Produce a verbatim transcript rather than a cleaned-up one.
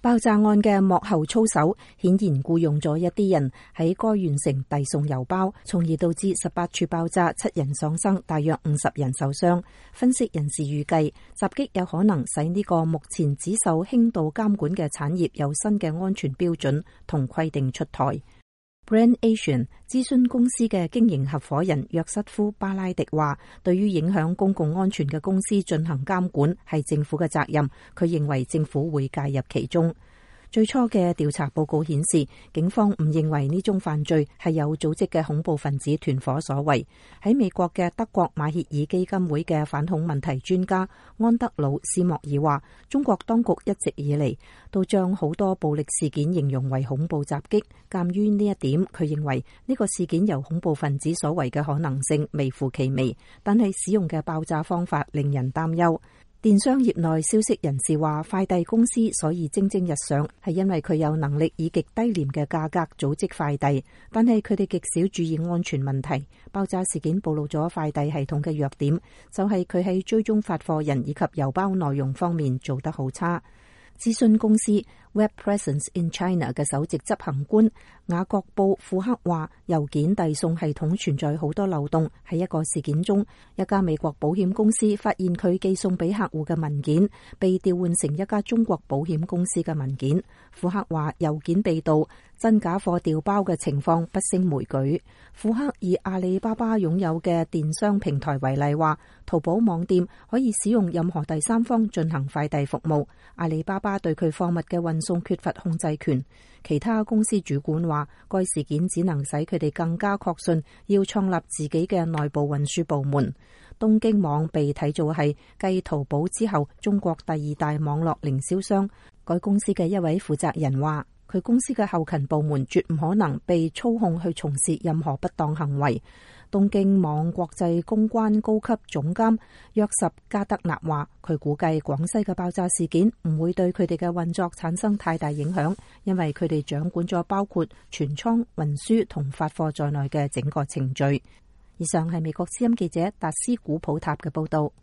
爆炸案嘅幕後操手顯然僱用咗一啲人喺該縣城遞送郵包，從而導致十八處爆炸，七人喪生，大約五十人受傷。分析人士預計，襲擊有可能使呢個目前只受輕度監管嘅產業有新嘅安全標準同規定出台。Brand Asian 諮詢公司嘅經營合夥人約瑟夫巴拉迪話，對於影響公共安全嘅公司進行監管係政府嘅責任，佢認為政府會介入其中。最初嘅調查報告顯示，警方唔認為呢宗犯罪係有組織嘅恐怖分子團伙所為。喺美國嘅德國馬歇爾基金會嘅反恐問題專家安德魯斯莫爾話，中國當局一直以嚟都將好多暴力事件形容為恐怖襲擊。鑑於呢一點，佢認為呢個事件由恐怖分子所為嘅可能性微乎其微，但係使用嘅爆炸方法令人擔憂。電商業內消息人士話，快遞公司所以蒸蒸日上，係因為佢有能力以極低廉嘅價格組織快遞，但係佢哋極少注意安全問題。爆炸事件暴露咗快遞系統嘅弱點，就係佢喺追蹤發貨人以及郵包內容方面做得好差。諮詢公司 Web Presence in China 嘅首席執行官雅各布庫克話，郵件遞送系統存在好多漏洞。喺一個事件中，一家美國保險公司發現佢寄送俾客戶嘅文件被調換成一家中國保險公司嘅文件。庫克話，郵件被盜、真假貨調包嘅情況不勝枚舉。庫克以阿里巴巴擁有嘅電商平台為例，話淘寶網店可以使用任何第三方進行快遞服務，阿里巴巴對佢貨物嘅運送缺乏控制權。其他公司主管話，該事件只能使佢哋更加確信要創立自己嘅內部運輸部門。東京網被睇做係繼淘寶之後中國第二大網絡零銷商。該公司嘅一位負責人話，佢公司嘅後勤部門絕唔可能被操控去從事任何不當行為。東京網國際公關高級總監約什加德納話，佢估計廣西嘅爆炸事件唔會對佢哋嘅運作產生太大影響，因為佢哋掌管咗包括存倉、運輸同發貨在內嘅整個程序。以上係美國之音記者達斯古普塔嘅報道。